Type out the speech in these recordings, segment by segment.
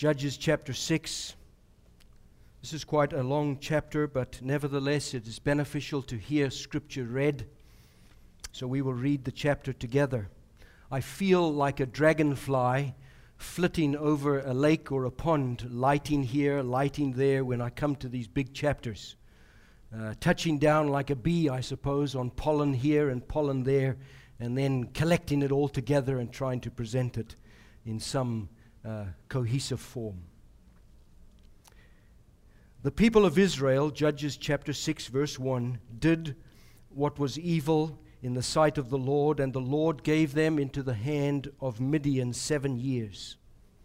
Judges chapter 6. This is quite a long chapter, but nevertheless it is beneficial to hear Scripture read. So we will read the chapter together. I feel like a dragonfly flitting over a lake or a pond, lighting here, lighting there when I come to these big chapters. Touching down like a bee, I suppose, on pollen here and pollen there, and then collecting it all together and trying to present it in some cohesive form. The people of Israel, Judges chapter 6 verse 1, did what was evil in the sight of the Lord, and the Lord gave them into the hand of Midian 7 years.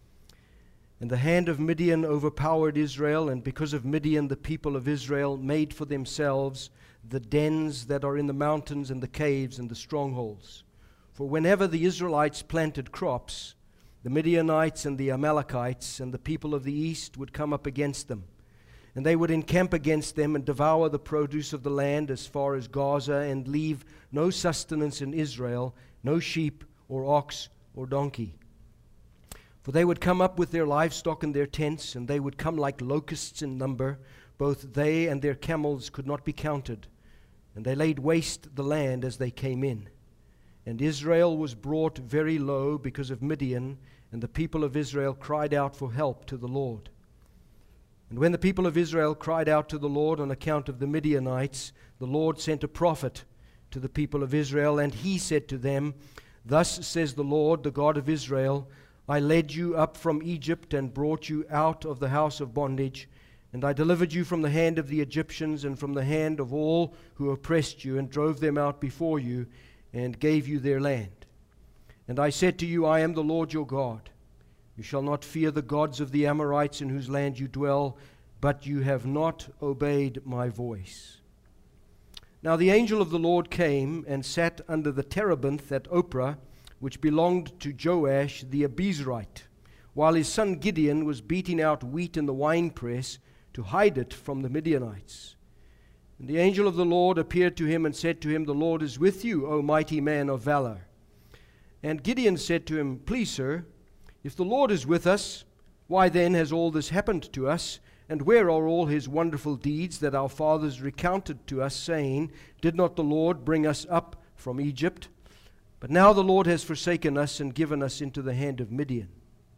And the hand of Midian overpowered Israel, and because of Midian the people of Israel made for themselves the dens that are in the mountains and the caves and the strongholds. For whenever the Israelites planted crops, the Midianites and the Amalekites and the people of the east would come up against them. And they would encamp against them and devour the produce of the land as far as Gaza, and leave no sustenance in Israel, no sheep or ox or donkey. For they would come up with their livestock and their tents, and they would come like locusts in number. Both they and their camels could not be counted. And they laid waste the land as they came in. And Israel was brought very low because of Midian, and the people of Israel cried out for help to the Lord. And when the people of Israel cried out to the Lord on account of the Midianites, the Lord sent a prophet to the people of Israel, and he said to them, "Thus says the Lord, the God of Israel, I led you up from Egypt and brought you out of the house of bondage, and I delivered you from the hand of the Egyptians and from the hand of all who oppressed you, and drove them out before you, and gave you their land. And I said to you, I am the Lord your God. You shall not fear the gods of the Amorites in whose land you dwell, but you have not obeyed my voice." Now the angel of the Lord came and sat under the terebinth at Ophrah, which belonged to Joash the Abiezrite, while his son Gideon was beating out wheat in the winepress to hide it from the Midianites. And the angel of the Lord appeared to him and said to him, "The Lord is with you, O mighty man of valor." And Gideon said to him, "Please, sir, if the Lord is with us, why then has all this happened to us? And where are all his wonderful deeds that our fathers recounted to us, saying, Did not the Lord bring us up from Egypt? But now the Lord has forsaken us and given us into the hand of Midian."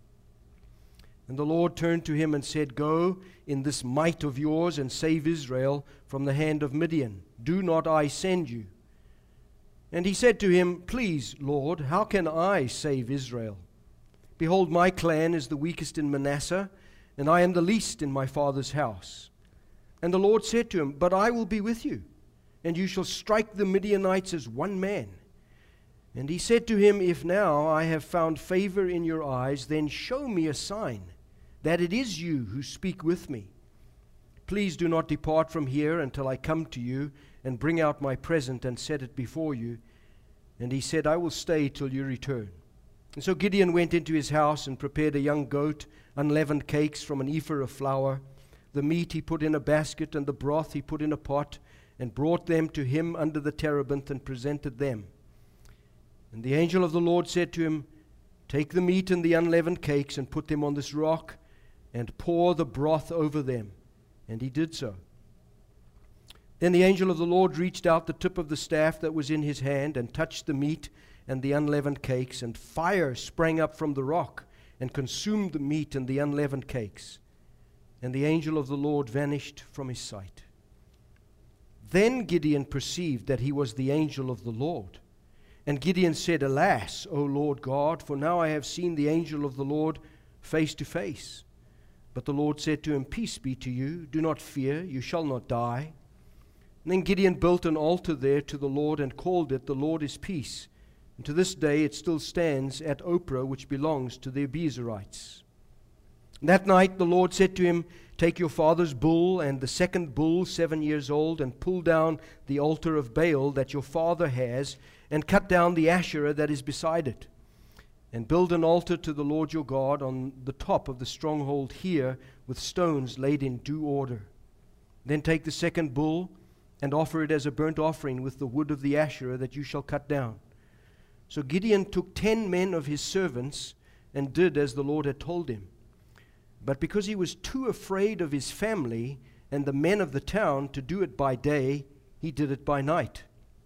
And the Lord turned to him and said, "Go in this might of yours and save Israel from the hand of Midian. Do not I send you?" And he said to him, "Please, Lord, how can I save Israel? Behold, my clan is the weakest in Manasseh, and I am the least in my father's house." And the Lord said to him, "But I will be with you, and you shall strike the Midianites as one man." And he said to him, "If now I have found favor in your eyes, then show me a sign that it is you who speak with me. Please do not depart from here until I come to you and bring out my present and set it before you." And he said, "I will stay till you return." And so Gideon went into his house and prepared a young goat, unleavened cakes from an ephah of flour. The meat he put in a basket, and the broth he put in a pot, and brought them to him under the terebinth and presented them. And the angel of the Lord said to him, "Take the meat and the unleavened cakes and put them on this rock, and pour the broth over them." And he did so. Then the angel of the Lord reached out the tip of the staff that was in his hand and touched the meat and the unleavened cakes, and fire sprang up from the rock and consumed the meat and the unleavened cakes. And the angel of the Lord vanished from his sight. Then Gideon perceived that he was the angel of the Lord. And Gideon said, "Alas, O Lord God, for now I have seen the angel of the Lord face to face." But the Lord said to him, "Peace be to you. Do not fear. You shall not die." And then Gideon built an altar there to the Lord and called it, "The Lord is Peace." And to this day it still stands at Ophrah, which belongs to the Abiezrites. And that night the Lord said to him, "Take your father's bull and the second bull 7 years old, and pull down the altar of Baal that your father has, and cut down the Asherah that is beside it. And build an altar to the Lord your God on the top of the stronghold here, with stones laid in due order. Then take the second bull and offer it as a burnt offering with the wood of the Asherah that you shall cut down." So Gideon took 10 men of his servants and did as the Lord had told him. But because he was too afraid of his family and the men of the town to do it by day, he did it by night.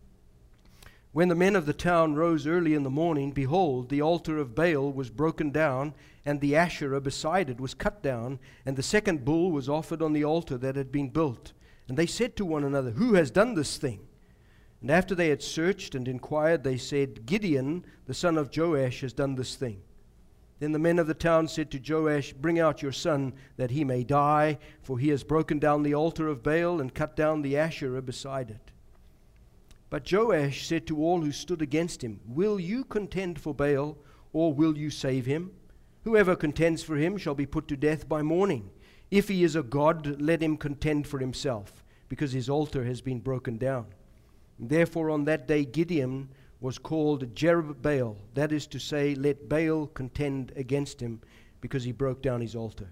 When the men of the town rose early in the morning, behold, the altar of Baal was broken down, and the Asherah beside it was cut down, and the second bull was offered on the altar that had been built. And they said to one another, Who has done this thing? And after they had searched and inquired, they said, Gideon, the son of Joash, has done this thing. Then the men of the town said to Joash, Bring out your son, that he may die, for he has broken down the altar of Baal and cut down the Asherah beside it. But Joash said to all who stood against him, Will you contend for Baal, or will you save him? Whoever contends for him shall be put to death by morning. If he is a god, let him contend for himself, because his altar has been broken down. Therefore on that day Gideon was called Jerubbaal, that is to say, let Baal contend against him, because he broke down his altar.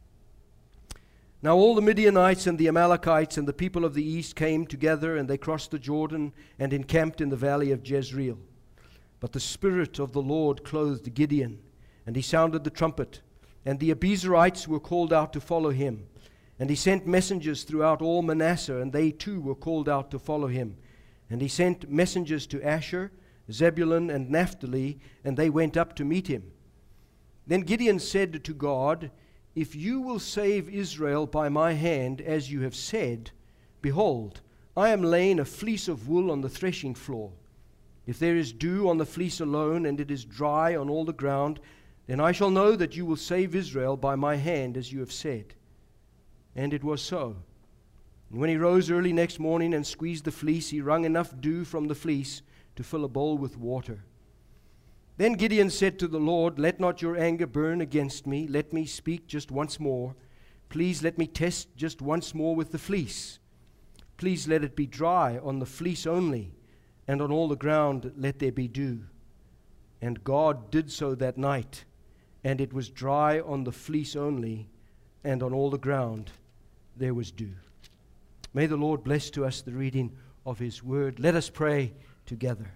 Now all the Midianites and the Amalekites and the people of the east came together, and they crossed the Jordan and encamped in the valley of Jezreel. But the Spirit of the Lord clothed Gideon, and he sounded the trumpet, and the Abiezrites were called out to follow him. And he sent messengers throughout all Manasseh, and they too were called out to follow him. And he sent messengers to Asher, Zebulun, and Naphtali, and they went up to meet him. Then Gideon said to God, If you will save Israel by my hand, as you have said, behold, I am laying a fleece of wool on the threshing floor. If there is dew on the fleece alone, and it is dry on all the ground, then I shall know that you will save Israel by my hand, as you have said. And it was so. And when he rose early next morning and squeezed the fleece, he wrung enough dew from the fleece to fill a bowl with water. Then Gideon said to the Lord, Let not your anger burn against me. Let me speak just once more. Please let me test just once more with the fleece. Please let it be dry on the fleece only, and on all the ground let there be dew. And God did so that night, and it was dry on the fleece only, and on all the ground there was dew. May the Lord bless to us the reading of his word. Let us pray together.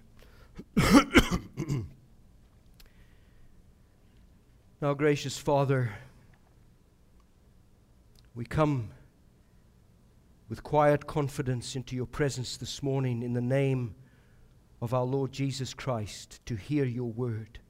Now, gracious Father, we come with quiet confidence into your presence this morning in the name of our Lord Jesus Christ to hear your word,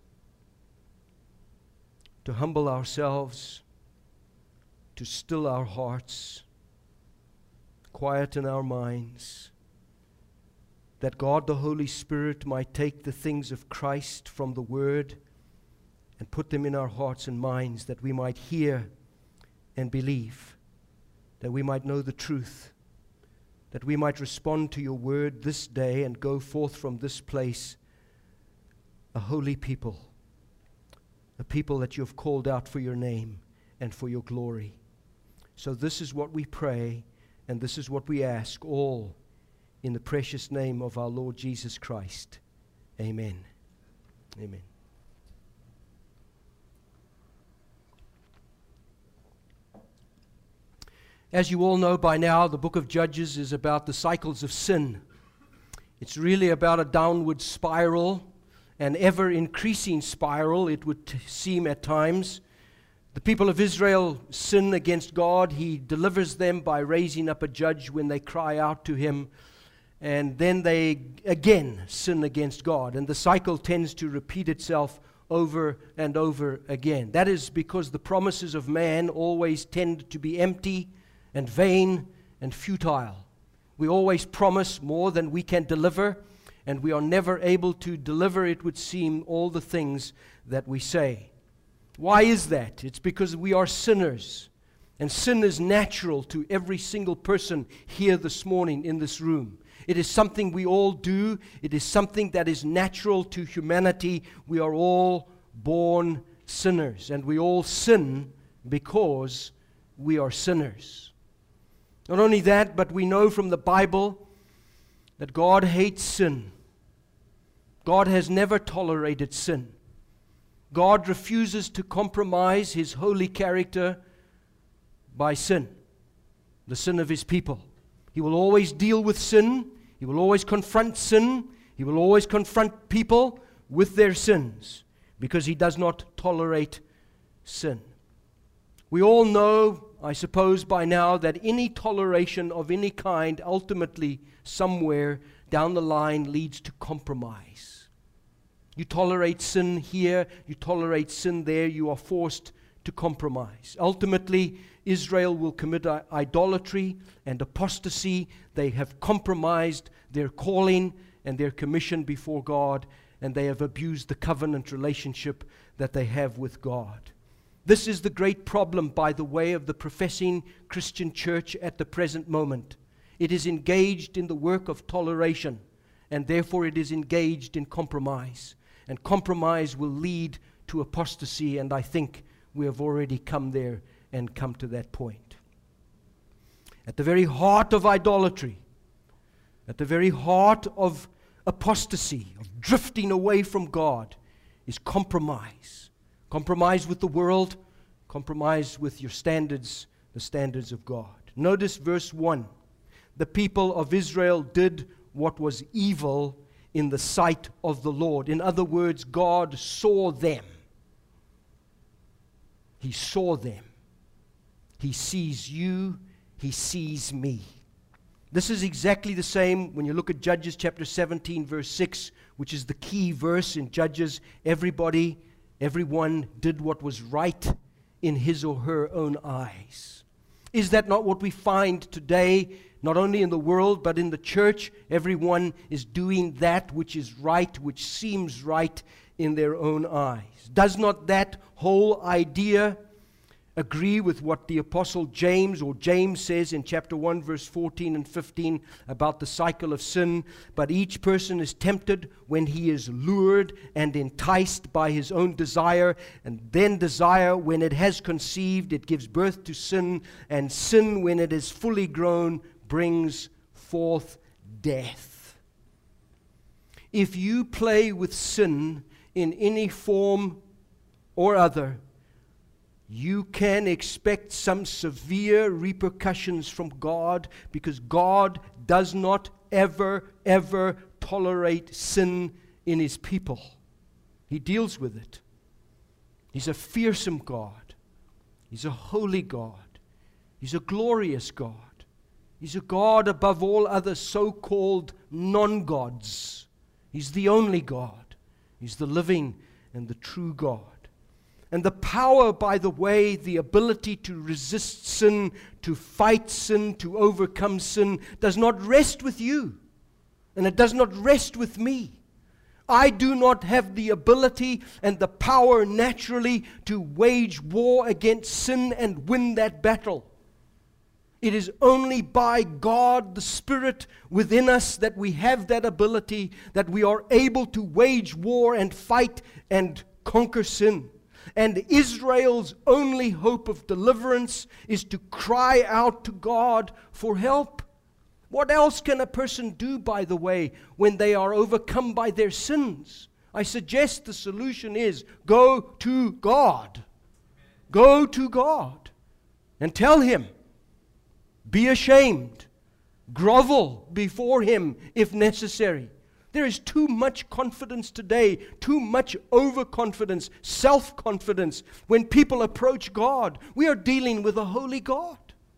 to humble ourselves, to still our hearts, quieten our minds, that God the Holy Spirit might take the things of Christ from the word and put them in our hearts and minds, that we might hear and believe, that we might know the truth, that we might respond to your word this day and go forth from this place a holy people, a people that you have called out for your name and for your glory. So this is what we pray, and this is what we ask, all in the precious name of our Lord Jesus Christ. Amen. Amen. As you all know by now, the book of Judges is about the cycles of sin. It's really about a downward spiral, an ever-increasing spiral, it would seem at times. The people of Israel sin against God. He delivers them by raising up a judge when they cry out to him. And then they again sin against God. And the cycle tends to repeat itself over and over again. That is because the promises of man always tend to be empty and vain and futile. We always promise more than we can deliver, and we are never able to deliver, it would seem, all the things that we say. Why is that? It's because we are sinners, and sin is natural to every single person here this morning in this room. It is something we all do. It is something that is natural to humanity. We are all born sinners, and we all sin because we are sinners. Not only that, but we know from the Bible that God hates sin. God has never tolerated sin. God refuses to compromise his holy character by sin, the sin of his people. He will always deal with sin. He will always confront sin. He will always confront people with their sins, because he does not tolerate sin. We all know, I suppose by now, that any toleration of any kind ultimately, somewhere down the line, leads to compromise. You tolerate sin here, you tolerate sin there, you are forced to compromise. Ultimately, Israel will commit idolatry and apostasy. They have compromised their calling and their commission before God, and they have abused the covenant relationship that they have with God. This is the great problem, by the way, of the professing Christian church at the present moment. It is engaged in the work of toleration, and therefore it is engaged in compromise. And compromise will lead to apostasy, and I think we have already come there and come to that point. At the very heart of idolatry, at the very heart of apostasy, of drifting away from God, is compromise. Compromise with the world, compromise with your standards, the standards of God. Notice verse 1. The people of Israel did what was evil in the sight of the Lord. In other words, God saw them. He saw them. He sees you. He sees me. This is exactly the same when you look at Judges chapter 17, verse 6, which is the key verse in Judges. Everyone did what was right in his or her own eyes. Is that not what we find today, not only in the world, but in the church? Everyone is doing that which is right, which seems right in their own eyes. Does not that whole idea agree with what the Apostle James says in chapter 1, verse 14 and 15 about the cycle of sin? But each person is tempted when he is lured and enticed by his own desire, and then desire, when it has conceived, it gives birth to sin, and sin, when it is fully grown, brings forth death. If you play with sin in any form or other, you can expect some severe repercussions from God, because God does not ever tolerate sin in His people. He deals with it. He's a fearsome God. He's a holy God. He's a glorious God. He's a God above all other so-called non-gods. He's the only God. He's the living and the true God. And the power, by the way, the ability to resist sin, to fight sin, to overcome sin, does not rest with you. And it does not rest with me. I do not have the ability and the power naturally to wage war against sin and win that battle. It is only by God, the Spirit within us, that we have that ability, that we are able to wage war and fight and conquer sin. And Israel's only hope of deliverance is to cry out to God for help. What else can a person do, by the way, when they are overcome by their sins? I suggest the solution is go to God. Go to God and tell Him. Be ashamed. Grovel before Him if necessary. There is too much confidence today, too much overconfidence, self-confidence when people approach God. We are dealing with a holy God.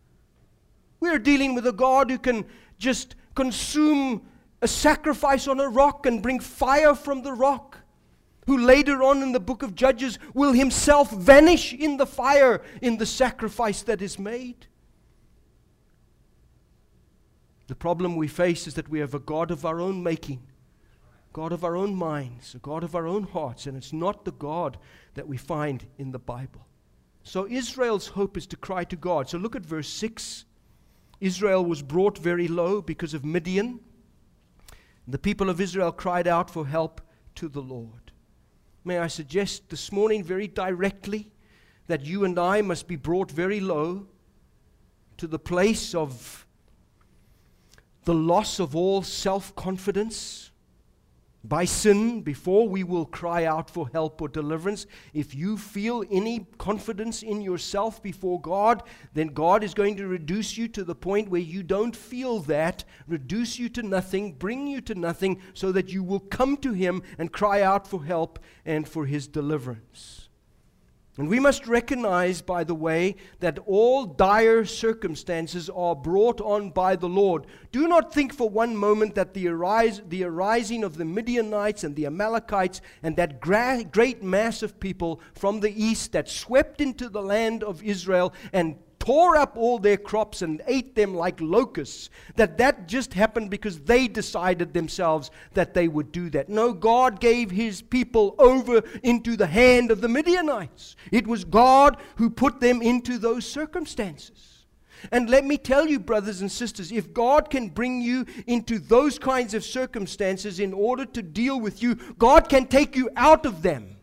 We are dealing with a God who can just consume a sacrifice on a rock and bring fire from the rock, who later on in the book of Judges will Himself vanish in the fire in the sacrifice that is made. The problem we face is that we have a God of our own making, God of our own minds, a God of our own hearts, and it's not the God that we find in the Bible. So Israel's hope is to cry to God. So look at verse 6. Israel was brought very low because of Midian. The people of Israel cried out for help to the Lord. May I suggest this morning very directly that you and I must be brought very low to the place of the loss of all self-confidence by sin before we will cry out for help or deliverance. If you feel any confidence in yourself before God, then God is going to reduce you to the point where you don't feel that, reduce you to nothing, bring you to nothing, so that you will come to Him and cry out for help and for His deliverance. And we must recognize, by the way, that all dire circumstances are brought on by the Lord. Do not think for one moment that the arising of the Midianites and the Amalekites and that great mass of people from the east that swept into the land of Israel and tore up all their crops and ate them like locusts, that just happened because they decided themselves that they would do that. No, God gave His people over into the hand of the Midianites. It was God who put them into those circumstances. And let me tell you, brothers and sisters, if God can bring you into those kinds of circumstances in order to deal with you, God can take you out of them.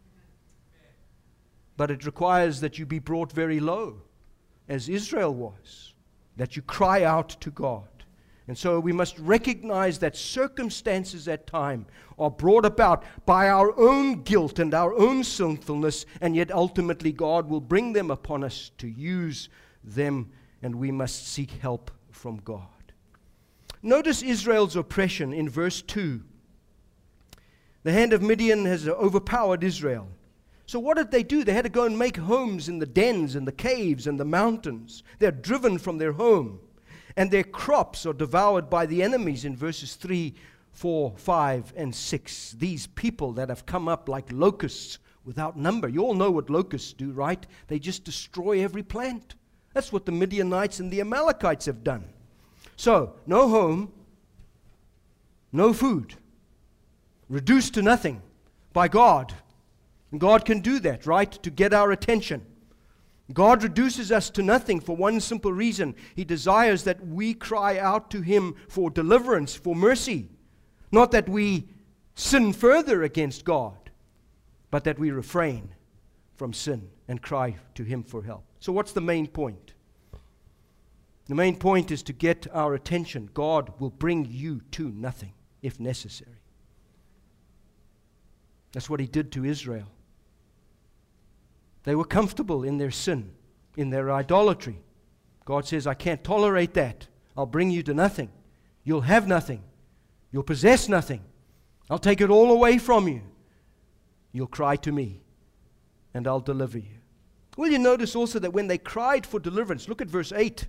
But it requires that you be brought very low, as Israel was, that you cry out to God. And so we must recognize that circumstances at times are brought about by our own guilt and our own sinfulness, and yet ultimately God will bring them upon us to use them, and we must seek help from God. Notice Israel's oppression in verse 2. The hand of Midian has overpowered Israel. So what did they do? They had to go and make homes in the dens and the caves and the mountains. They're driven from their home. And their crops are devoured by the enemies in verses 3, 4, 5, and 6. These people that have come up like locusts without number. You all know what locusts do, right? They just destroy every plant. That's what the Midianites and the Amalekites have done. So, no home, no food, reduced to nothing by God. And God can do that, right? To get our attention. God reduces us to nothing for one simple reason. He desires that we cry out to Him for deliverance, for mercy. Not that we sin further against God, but that we refrain from sin and cry to Him for help. So what's the main point? The main point is to get our attention. God will bring you to nothing if necessary. That's what He did to Israel. They were comfortable in their sin, in their idolatry. God says, I can't tolerate that. I'll bring you to nothing. You'll have nothing. You'll possess nothing. I'll take it all away from you. You'll cry to me, and I'll deliver you. Will you notice also that when they cried for deliverance, look at verse 8.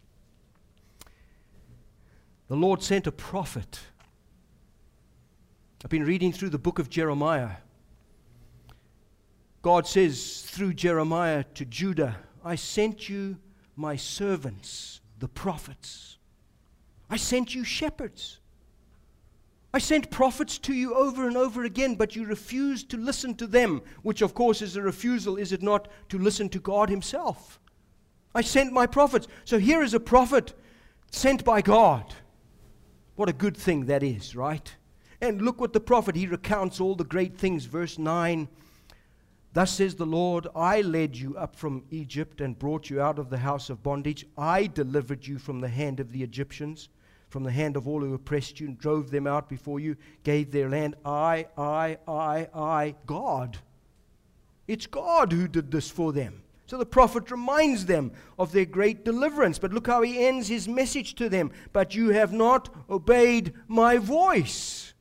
The Lord sent a prophet. I've been reading through the book of Jeremiah. God says through Jeremiah to Judah, I sent you my servants, the prophets. I sent you shepherds. I sent prophets to you over and over again, but you refused to listen to them, which of course is a refusal, is it not, to listen to God Himself. I sent my prophets. So here is a prophet sent by God. What a good thing that is, right? And look what the prophet, he recounts all the great things. Verse 9, thus says the Lord, I led you up from Egypt and brought you out of the house of bondage. I delivered you from the hand of the Egyptians, from the hand of all who oppressed you, and drove them out before you, gave their land. I, God. It's God who did this for them. So the prophet reminds them of their great deliverance. But look how he ends his message to them. But you have not obeyed my voice.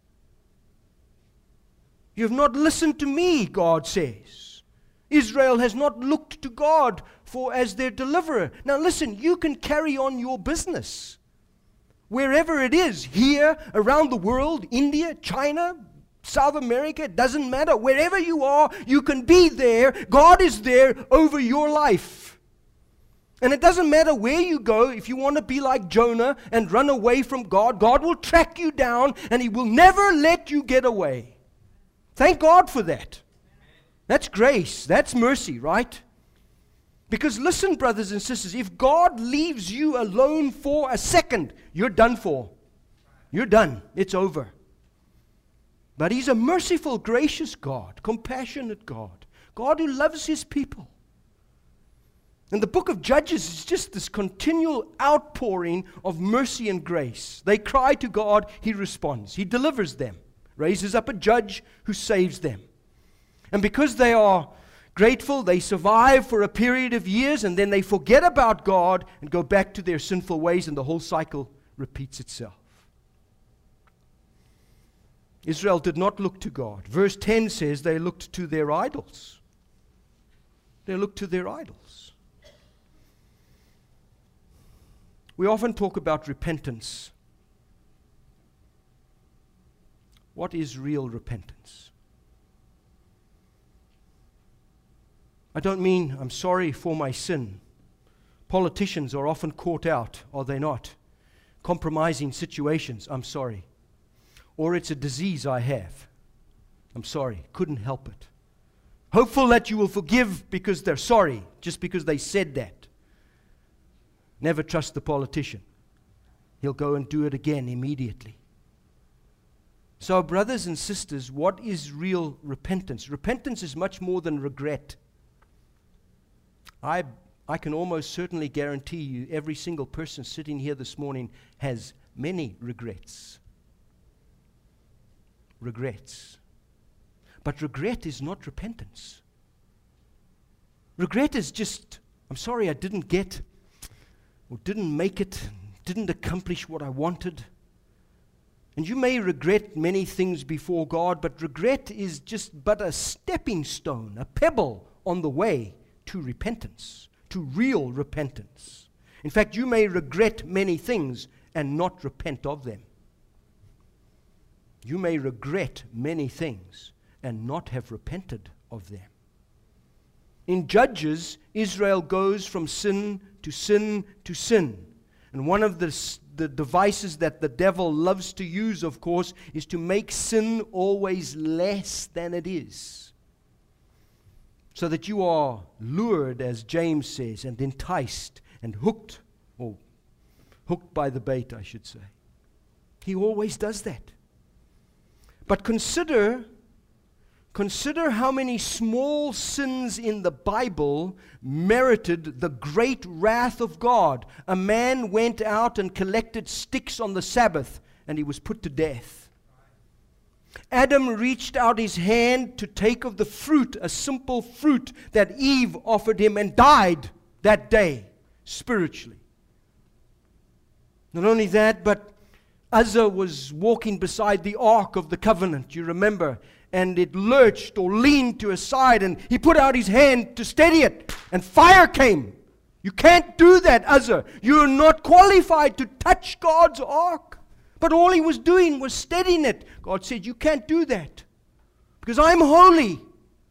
You have not listened to me, God says. Israel has not looked to God as their deliverer. Now listen, you can carry on your business. Wherever it is, here, around the world, India, China, South America, it doesn't matter. Wherever you are, you can be there. God is there over your life. And it doesn't matter where you go. If you want to be like Jonah and run away from God, God will track you down and He will never let you get away. Thank God for that. That's grace. That's mercy, right? Because listen, brothers and sisters, if God leaves you alone for a second, you're done for. You're done. It's over. But He's a merciful, gracious God, compassionate God, God who loves His people. And the book of Judges is just this continual outpouring of mercy and grace. They cry to God, He responds. He delivers them, raises up a judge who saves them. And because they are grateful, they survive for a period of years, and then they forget about God and go back to their sinful ways, and the whole cycle repeats itself. Israel did not look to God. Verse 10 says they looked to their idols. They look to their idols. We often talk about repentance. What is real repentance? I don't mean I'm sorry for my sin. Politicians are often caught out, are they not? Compromising situations, I'm sorry. Or it's a disease I have. I'm sorry, couldn't help it. Hopeful that you will forgive because they're sorry, just because they said that. Never trust the politician. He'll go and do it again immediately. So, brothers and sisters, what is real repentance? Repentance is much more than regret. I can almost certainly guarantee you every single person sitting here this morning has many regrets. Regrets. But regret is not repentance. Regret is just, I'm sorry I didn't get, or didn't make it, didn't accomplish what I wanted. And you may regret many things before God, but regret is just but a stepping stone, a pebble on the way to repentance, to real repentance. In fact, you may regret many things and not repent of them. You may regret many things and not have repented of them. In Judges, Israel goes from sin to sin to sin. And one of the devices that the devil loves to use, of course, is to make sin always less than it is. So that you are lured, as James says, and enticed and hooked, or hooked by the bait, I should say. He always does that. But consider how many small sins in the Bible merited the great wrath of God. A man went out and collected sticks on the Sabbath, and he was put to death. Adam reached out his hand to take of the fruit, a simple fruit that Eve offered him, and died that day, spiritually. Not only that, but Uzzah was walking beside the Ark of the Covenant, you remember, and it lurched or leaned to his side, and he put out his hand to steady it, and fire came. You can't do that, Uzzah. You're not qualified to touch God's Ark. But all he was doing was steadying it. God said, you can't do that, because I'm holy.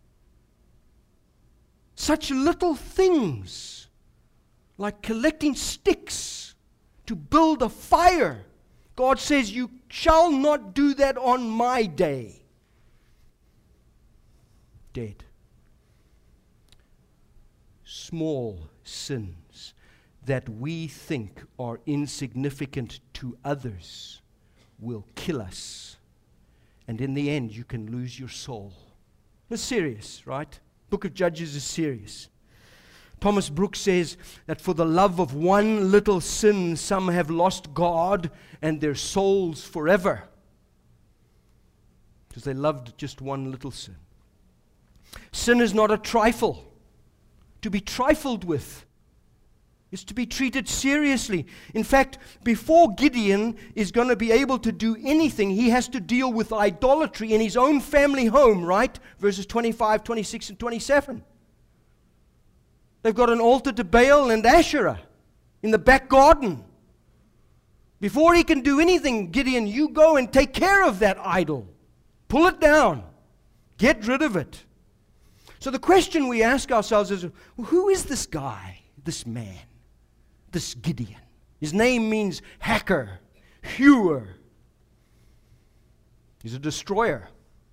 Such little things, like collecting sticks to build a fire. God says, you shall not do that on my day. Dead. Small sins that we think are insignificant to others will kill us. And in the end, you can lose your soul. It's serious, right? Book of Judges is serious. Thomas Brooks says that for the love of one little sin, some have lost God and their souls forever. Because they loved just one little sin. Sin is not a trifle. To be trifled with is to be treated seriously. In fact, before Gideon is going to be able to do anything, he has to deal with idolatry in his own family home, right? Verses 25, 26, and 27. They've got an altar to Baal and Asherah in the back garden. Before he can do anything, Gideon, you go and take care of that idol. Pull it down. Get rid of it. So the question we ask ourselves is, who is this guy, this man, this Gideon? His name means hacker, hewer. He's a destroyer.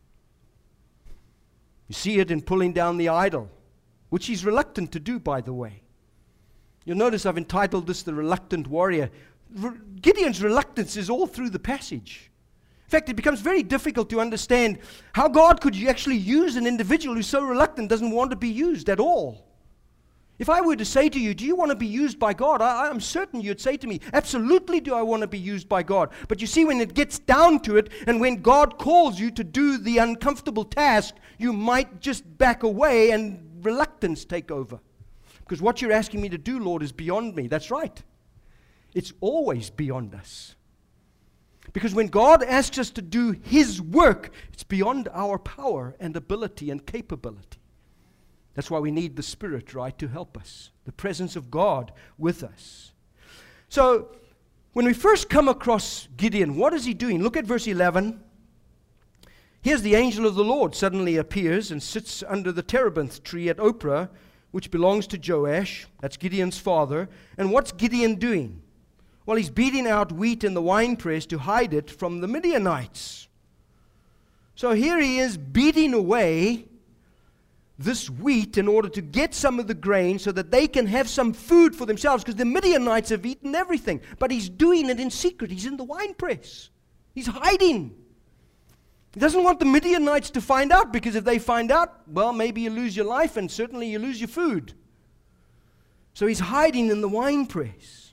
You see it in pulling down the idol, which he's reluctant to do, by the way. You'll notice I've entitled this The Reluctant Warrior. Gideon's reluctance is all through the passage. In fact, it becomes very difficult to understand how God could actually use an individual who's so reluctant, doesn't want to be used at all. If I were to say to you, do you want to be used by God? I'm certain you'd say to me, absolutely do I want to be used by God. But you see, when it gets down to it, and when God calls you to do the uncomfortable task, you might just back away and reluctance take over. Because what you're asking me to do, Lord, is beyond me. That's right. It's always beyond us. Because when God asks us to do His work, it's beyond our power and ability and capability. That's why we need the Spirit, right, to help us. The presence of God with us. So, when we first come across Gideon, what is he doing? Look at verse 11. Here's the angel of the Lord suddenly appears and sits under the terebinth tree at Ophrah, which belongs to Joash. That's Gideon's father. And what's Gideon doing? Well, he's beating out wheat in the winepress to hide it from the Midianites. So here he is beating away this wheat in order to get some of the grain so that they can have some food for themselves, because the Midianites have eaten everything. But he's doing it in secret. He's in the winepress. He's hiding. He doesn't want the Midianites to find out, because if they find out, well, maybe you lose your life and certainly you lose your food. So he's hiding in the winepress.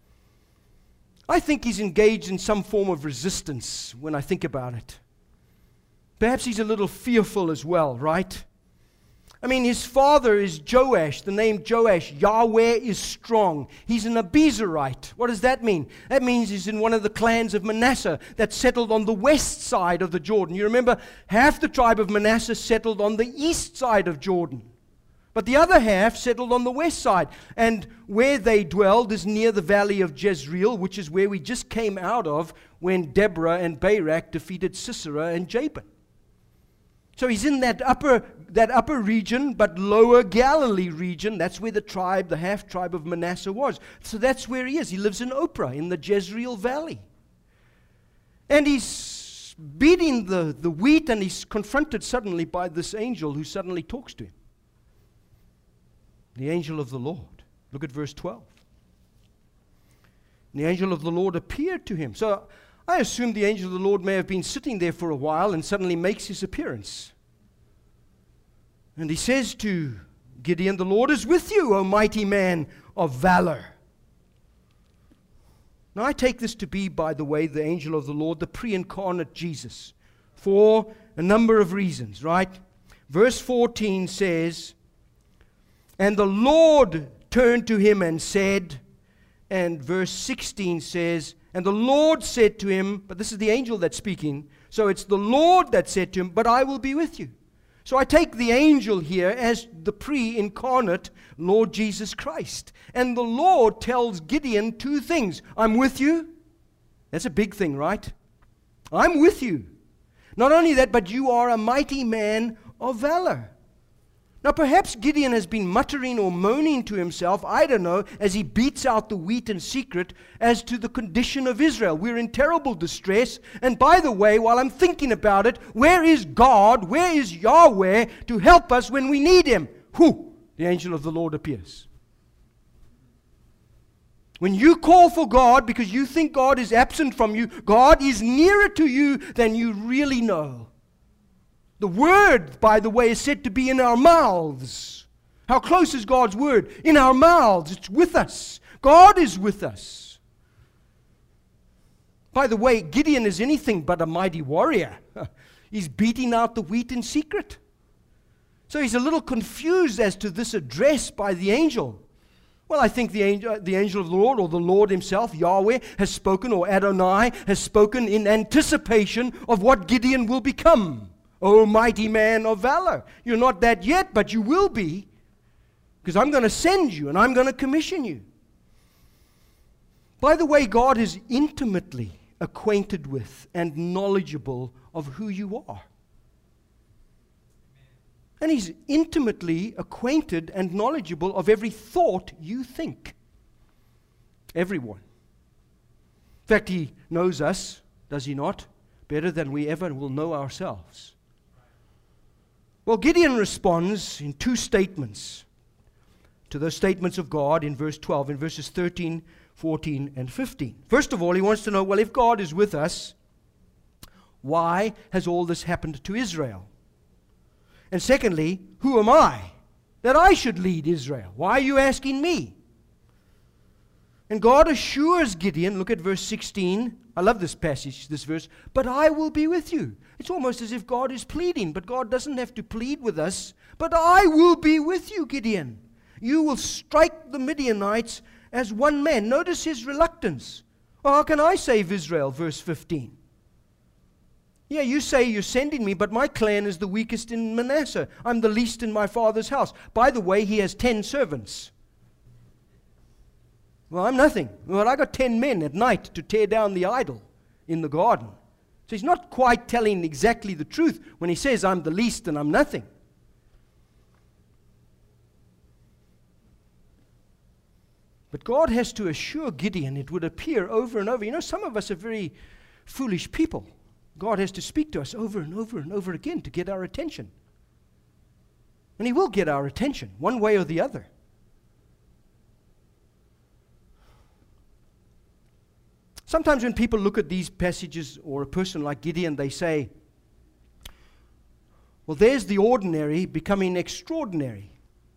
I think he's engaged in some form of resistance when I think about it. Perhaps he's a little fearful as well, right? I mean, his father is Joash, the name Joash. Yahweh is strong. He's an Abizarite. What does that mean? That means he's in one of the clans of Manasseh that settled on the west side of the Jordan. You remember, half the tribe of Manasseh settled on the east side of Jordan, but the other half settled on the west side. And where they dwelled is near the valley of Jezreel, which is where we just came out of when Deborah and Barak defeated Sisera and Jabin. So he's in that upper region, but lower Galilee region. That's where the half-tribe of Manasseh was. So that's where he is. He lives in Ophrah, in the Jezreel Valley. And he's beating the wheat, and he's confronted suddenly by this angel who suddenly talks to him. The angel of the Lord. Look at verse 12. And the angel of the Lord appeared to him. So I assume the angel of the Lord may have been sitting there for a while and suddenly makes his appearance. And he says to Gideon, "The Lord is with you, O mighty man of valor." Now I take this to be, by the way, the angel of the Lord, the pre-incarnate Jesus, for a number of reasons, right? Verse 14 says, "And the Lord turned to him and said," and verse 16 says, "And the Lord said to him," but this is the angel that's speaking, so it's the Lord that said to him, "But I will be with you." So I take the angel here as the pre-incarnate Lord Jesus Christ. And the Lord tells Gideon two things. I'm with you. That's a big thing, right? I'm with you. Not only that, but you are a mighty man of valor. Now perhaps Gideon has been muttering or moaning to himself, I don't know, as he beats out the wheat in secret, as to the condition of Israel. We're in terrible distress. And by the way, while I'm thinking about it, where is God? Where is Yahweh to help us when we need Him? Whew, the angel of the Lord appears. When you call for God because you think God is absent from you, God is nearer to you than you really know. The Word, by the way, is said to be in our mouths. How close is God's Word? In our mouths. It's with us. God is with us. By the way, Gideon is anything but a mighty warrior. He's beating out the wheat in secret. So he's a little confused as to this address by the angel. Well, I think the angel of the Lord, or the Lord Himself, Yahweh, has spoken, or Adonai has spoken in anticipation of what Gideon will become. O mighty man of valor. You're not that yet, but you will be, because I'm going to send you and I'm going to commission you. By the way, God is intimately acquainted with and knowledgeable of who you are. And He's intimately acquainted and knowledgeable of every thought you think. Everyone. In fact, He knows us, does He not? Better than we ever will know ourselves. Well, Gideon responds in two statements to those statements of God in verse 12, in verses 13, 14, and 15. First of all, he wants to know, well, if God is with us, why has all this happened to Israel? And secondly, who am I that I should lead Israel? Why are you asking me? And God assures Gideon, look at verse 16. I love this passage, this verse. But I will be with you. It's almost as if God is pleading, but God doesn't have to plead with us. But I will be with you, Gideon. You will strike the Midianites as one man. Notice his reluctance. Well, how can I save Israel? Verse 15. Yeah, you say you're sending me, but my clan is the weakest in Manasseh. I'm the least in my father's house. By the way, he has 10 servants. Well, I'm nothing. Well, I got 10 men at night to tear down the idol in the garden. So he's not quite telling exactly the truth when he says I'm the least and I'm nothing. But God has to assure Gideon, it would appear over and over. You know, some of us are very foolish people. God has to speak to us over and over and over again to get our attention. And He will get our attention, one way or the other. Sometimes when people look at these passages or a person like Gideon, they say, well, there's the ordinary becoming extraordinary.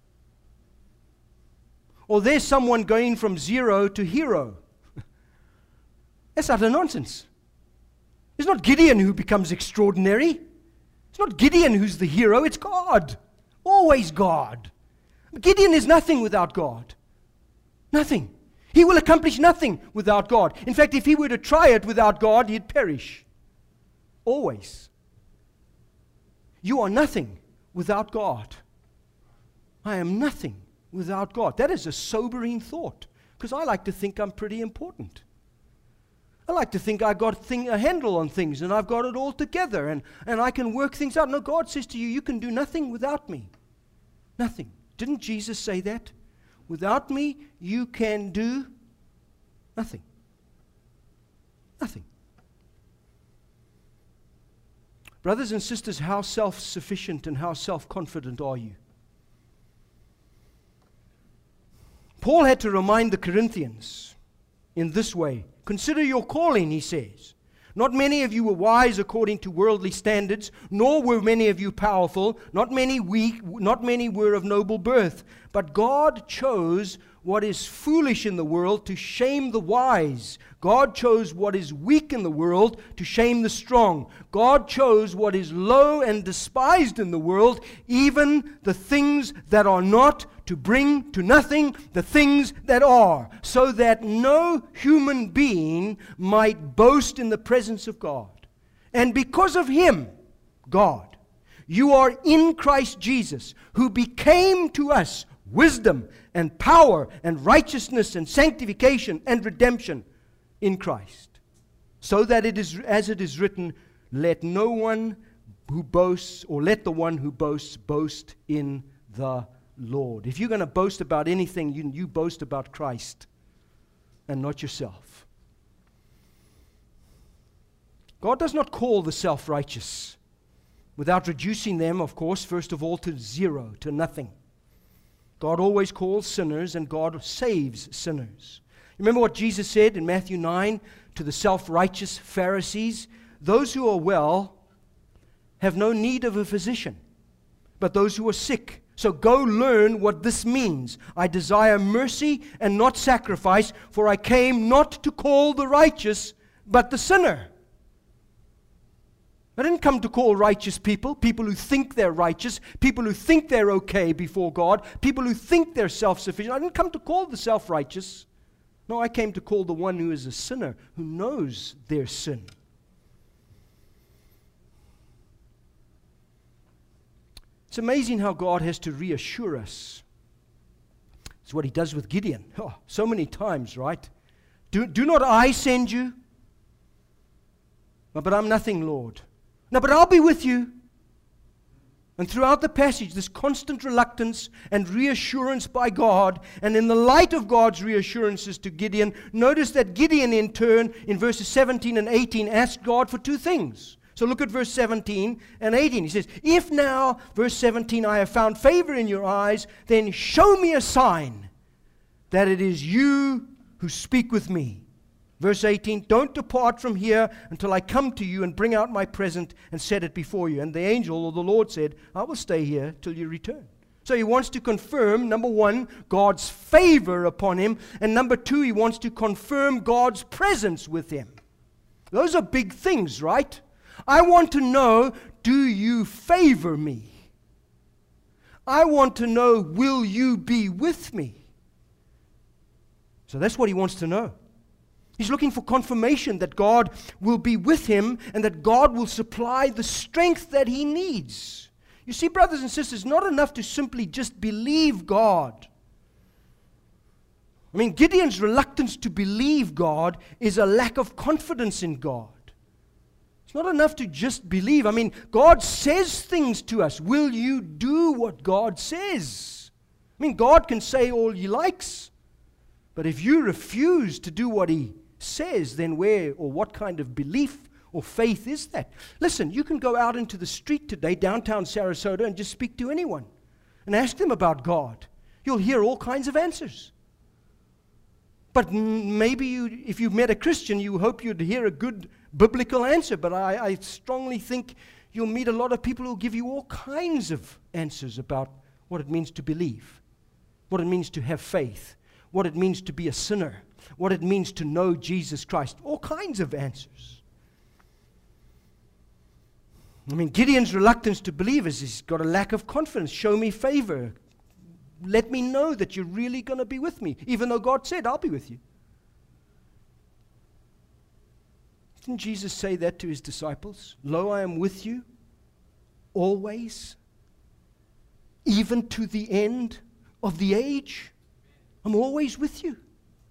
Or there's someone going from zero to hero. That's utter nonsense. It's not Gideon who becomes extraordinary. It's not Gideon who's the hero, it's God. Always God. Gideon is nothing without God. Nothing. He will accomplish nothing without God. In fact, if he were to try it without God, he'd perish. Always. You are nothing without God. I am nothing without God. That is a sobering thought, because I like to think I'm pretty important. I like to think I got a handle on things and I've got it all together and I can work things out. No, God says to you, you can do nothing without me. Nothing. Didn't Jesus say that? Without me, you can do nothing. Nothing. Brothers and sisters, how self-sufficient and how self-confident are you? Paul had to remind the Corinthians in this way. Consider your calling, he says. Not many of you were wise according to worldly standards, nor were many of you powerful, not many weak, not many were of noble birth. But God chose what is foolish in the world to shame the wise. God chose what is weak in the world to shame the strong. God chose what is low and despised in the world, even the things that are not, to bring to nothing the things that are, so that no human being might boast in the presence of God. And because of Him, God, you are in Christ Jesus, who became to us wisdom and power and righteousness and sanctification and redemption in Christ. So that it is, as it is written, let no one who boasts, or let the one who boasts, boast in the Lord. If you're going to boast about anything, you boast about Christ and not yourself. God does not call the self-righteous without reducing them, of course, first of all to zero, to nothing. God always calls sinners, and God saves sinners. Remember what Jesus said in Matthew 9 to the self-righteous Pharisees? Those who are well have no need of a physician, but those who are sick. So go learn what this means. I desire mercy and not sacrifice, for I came not to call the righteous, but the sinner. I didn't come to call righteous people, people who think they're righteous, people who think they're okay before God, people who think they're self-sufficient. I didn't come to call the self-righteous. No, I came to call the one who is a sinner, who knows their sin. It's amazing how God has to reassure us. It's what He does with Gideon. Oh, so many times, right? Do not I send you? No, but I'm nothing, Lord. No, but I'll be with you. And throughout the passage, this constant reluctance and reassurance by God, and in the light of God's reassurances to Gideon, notice that Gideon in turn, in verses 17 and 18, asked God for two things. So look at verse 17 and 18. He says, if now, verse 17, I have found favor in your eyes, then show me a sign that it is you who speak with me. Verse 18, don't depart from here until I come to you and bring out my present and set it before you. And the angel or the Lord said, I will stay here till you return. So he wants to confirm, number one, God's favor upon him. And number two, he wants to confirm God's presence with him. Those are big things, right? I want to know, do you favor me? I want to know, will you be with me? So that's what he wants to know. He's looking for confirmation that God will be with him and that God will supply the strength that he needs. You see, brothers and sisters, not enough to simply just believe God. I mean, Gideon's reluctance to believe God is a lack of confidence in God. It's not enough to just believe. I mean, God says things to us. Will you do what God says? I mean, God can say all he likes, but if you refuse to do what he says, then where or what kind of belief or faith is that? Listen, you can go out into the street today, downtown Sarasota, and just speak to anyone and ask them about God. You'll hear all kinds of answers. But maybe if you've met a Christian, you hope you'd hear a good biblical answer. But I strongly think you'll meet a lot of people who'll give you all kinds of answers about what it means to believe, what it means to have faith, what it means to be a sinner, what it means to know Jesus Christ. All kinds of answers. I mean, Gideon's reluctance to believe is he's got a lack of confidence. Show me favor. Let me know that you're really going to be with me, even though God said, I'll be with you. Didn't Jesus say that to his disciples? Lo, I am with you always, even to the end of the age. I'm always with you.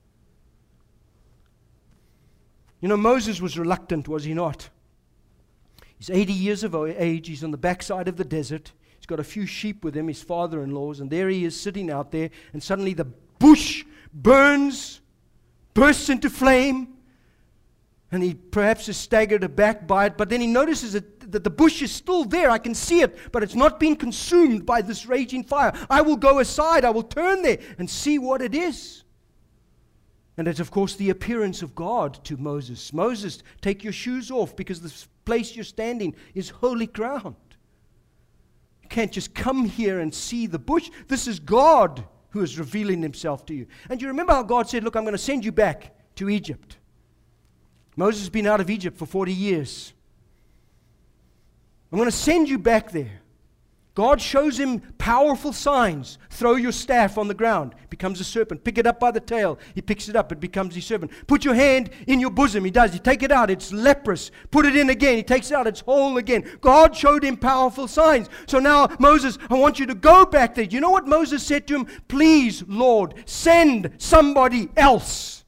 You know, Moses was reluctant, was he not? He's 80 years of age. He's on the backside of the desert. He's got a few sheep with him, his father-in-law's, and there he is sitting out there, and suddenly the bush burns, bursts into flame, and he perhaps is staggered aback by it, but then he notices that the bush is still there. I can see it, but it's not been consumed by this raging fire. I will go aside, I will turn there and see what it is. And it's, of course, the appearance of God to Moses. Moses, take your shoes off, because the place you're standing is holy ground. Can't just come here and see the bush. This is God who is revealing himself to you. And you remember how God said, look, I'm going to send you back to Egypt. Moses has been out of Egypt for 40 years. I'm going to send you back there. God shows him powerful signs. Throw your staff on the ground. It becomes a serpent. Pick it up by the tail. He picks it up. It becomes a serpent. Put your hand in your bosom. He does. You take it out. It's leprous. Put it in again. He takes it out. It's whole again. God showed him powerful signs. So now, Moses, I want you to go back there. You know what Moses said to him? Please, Lord, send somebody else.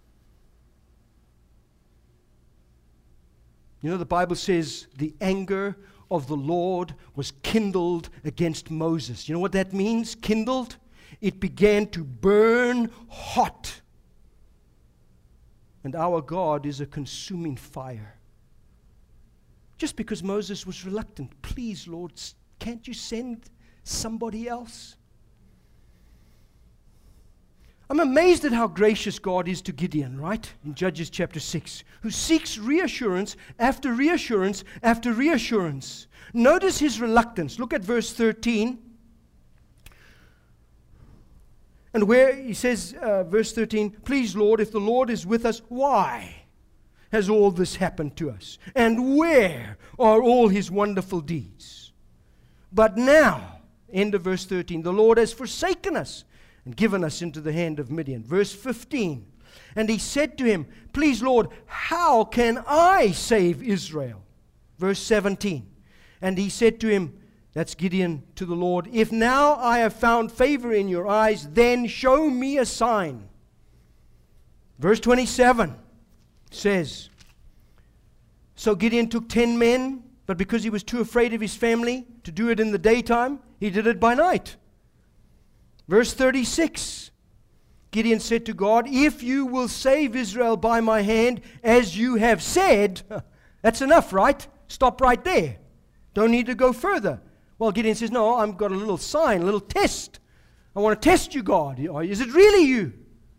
You know, the Bible says the anger of the Lord was kindled against Moses. You know what that means, kindled? It began to burn hot. And our God is a consuming fire. Just because Moses was reluctant, please, Lord, can't you send somebody else? I'm amazed at how gracious God is to Gideon, right? In Judges chapter 6, who seeks reassurance after reassurance after reassurance. Notice his reluctance. Look at verse 13. And where he says, verse 13, please, Lord, if the Lord is with us, why has all this happened to us? And where are all his wonderful deeds? But now, end of verse 13, the Lord has forsaken us and given us into the hand of Midian. Verse 15, and he said to him, please, Lord, how can I save Israel? Verse 17, and he said to him, that's Gideon to the Lord, if now I have found favor in your eyes, then show me a sign. Verse 27 says, so Gideon took 10 men, but because he was too afraid of his family to do it in the daytime, he did it by night. Verse 36, Gideon said to God, if you will save Israel by my hand, as you have said, that's enough, right? Stop right there. Don't need to go further. Well, Gideon says, no, I've got a little sign, a little test. I want to test you, God. Is it really you?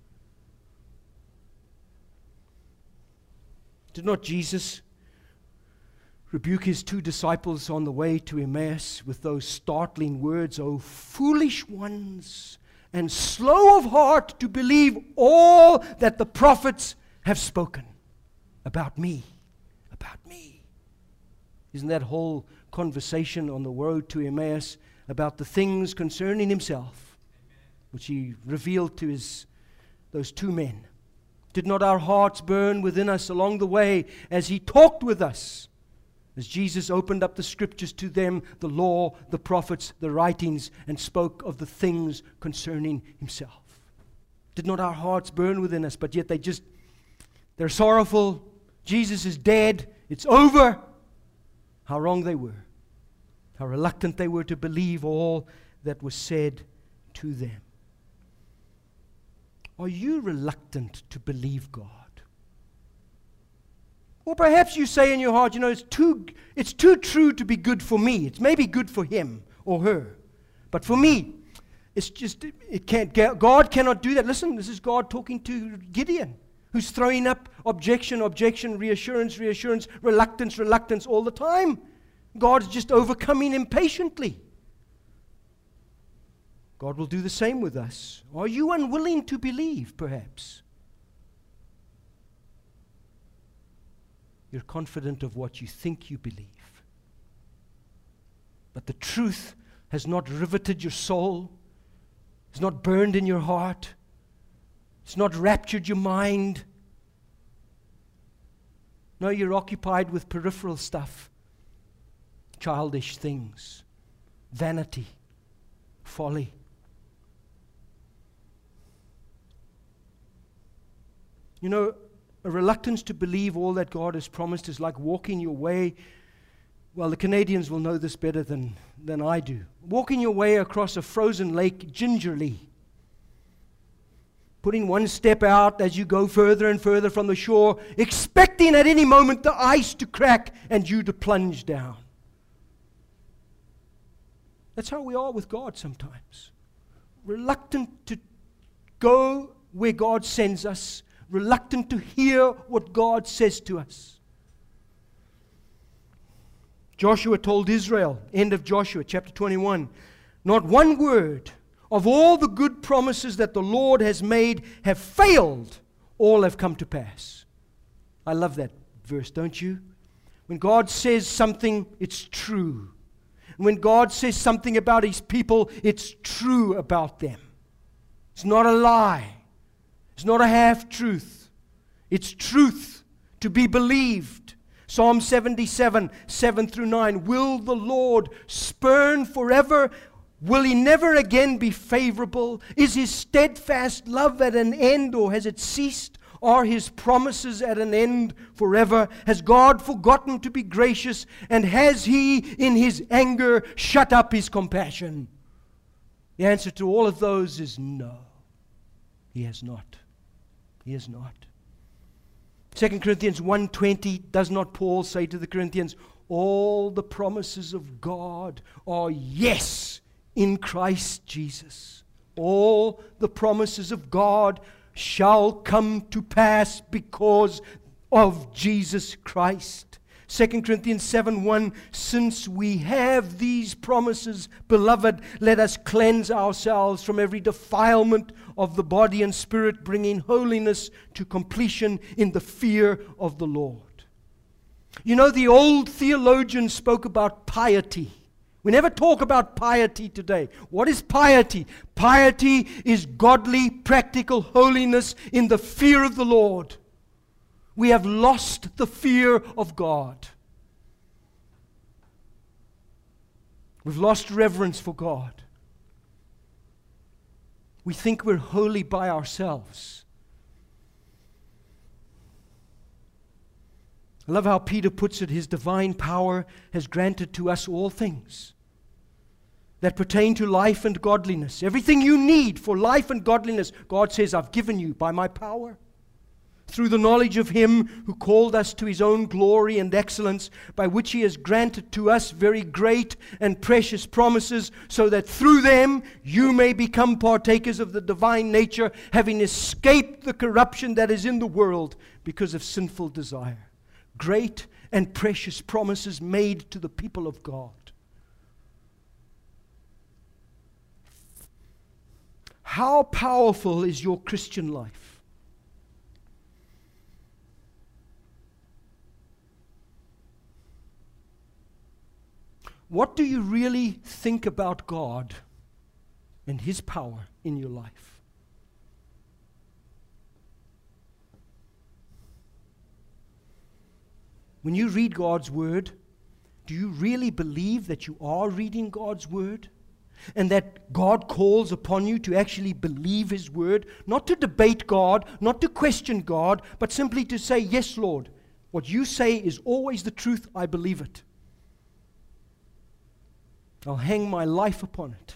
Did not Jesus rebuke his two disciples on the way to Emmaus with those startling words, "O foolish ones, and slow of heart to believe all that the prophets have spoken about me, about me." Isn't that whole conversation on the road to Emmaus about the things concerning himself, which he revealed to those two men? Did not our hearts burn within us along the way as He talked with us? As Jesus opened up the Scriptures to them, the law, the prophets, the writings, and spoke of the things concerning Himself. Did not our hearts burn within us? But yet they're sorrowful. Jesus is dead. It's over. How wrong they were. How reluctant they were to believe all that was said to them. Are you reluctant to believe God? Or perhaps you say in your heart, it's too true to be good for me. It's maybe good for him or her. But for me, God cannot do that. Listen, this is God talking to Gideon, who's throwing up objection, reassurance, reluctance all the time. God's just overcoming impatiently. God will do the same with us. Are you unwilling to believe, perhaps? You're confident of what you think you believe. But the truth has not riveted your soul. It's not burned in your heart. It's not raptured your mind. No, you're occupied with peripheral stuff. Childish things. Vanity. Folly. A reluctance to believe all that God has promised is like walking your way. Well, the Canadians will know this better than I do. Walking your way across a frozen lake gingerly. Putting one step out as you go further and further from the shore, expecting at any moment the ice to crack and you to plunge down. That's how we are with God sometimes. Reluctant to go where God sends us. Reluctant to hear what God says to us. Joshua told Israel, end of Joshua, chapter 21, not one word of all the good promises that the Lord has made have failed. All have come to pass. I love that verse, don't you? When God says something, it's true. When God says something about His people, it's true about them. It's not a lie. It's not a half-truth. It's truth to be believed. Psalm 77, 7-9. Will the Lord spurn forever? Will He never again be favorable? Is His steadfast love at an end, or has it ceased? Are His promises at an end forever? Has God forgotten to be gracious? And has He, in His anger, shut up His compassion? The answer to all of those is no. He has not. He has not. 2 Corinthians 1:20, does not Paul say to the Corinthians, all the promises of God are yes in Christ Jesus. All the promises of God shall come to pass because of Jesus Christ. 2 Corinthians 7:1, since we have these promises, beloved, let us cleanse ourselves from every defilement of the body and spirit, bringing holiness to completion in the fear of the Lord. The old theologians spoke about piety. We never talk about piety today. What is piety? Piety is godly, practical holiness in the fear of the Lord. We have lost the fear of God. We've lost reverence for God. We think we're holy by ourselves. I love how Peter puts it. His divine power has granted to us all things that pertain to life and godliness. Everything you need for life and godliness, God says, I've given you by my power. Through the knowledge of Him who called us to His own glory and excellence, by which He has granted to us very great and precious promises, so that through them you may become partakers of the divine nature, having escaped the corruption that is in the world because of sinful desire. Great and precious promises made to the people of God. How powerful is your Christian life? What do you really think about God and His power in your life? When you read God's Word, do you really believe that you are reading God's Word? And that God calls upon you to actually believe His Word? Not to debate God, not to question God, but simply to say, yes, Lord, what you say is always the truth, I believe it. I'll hang my life upon it.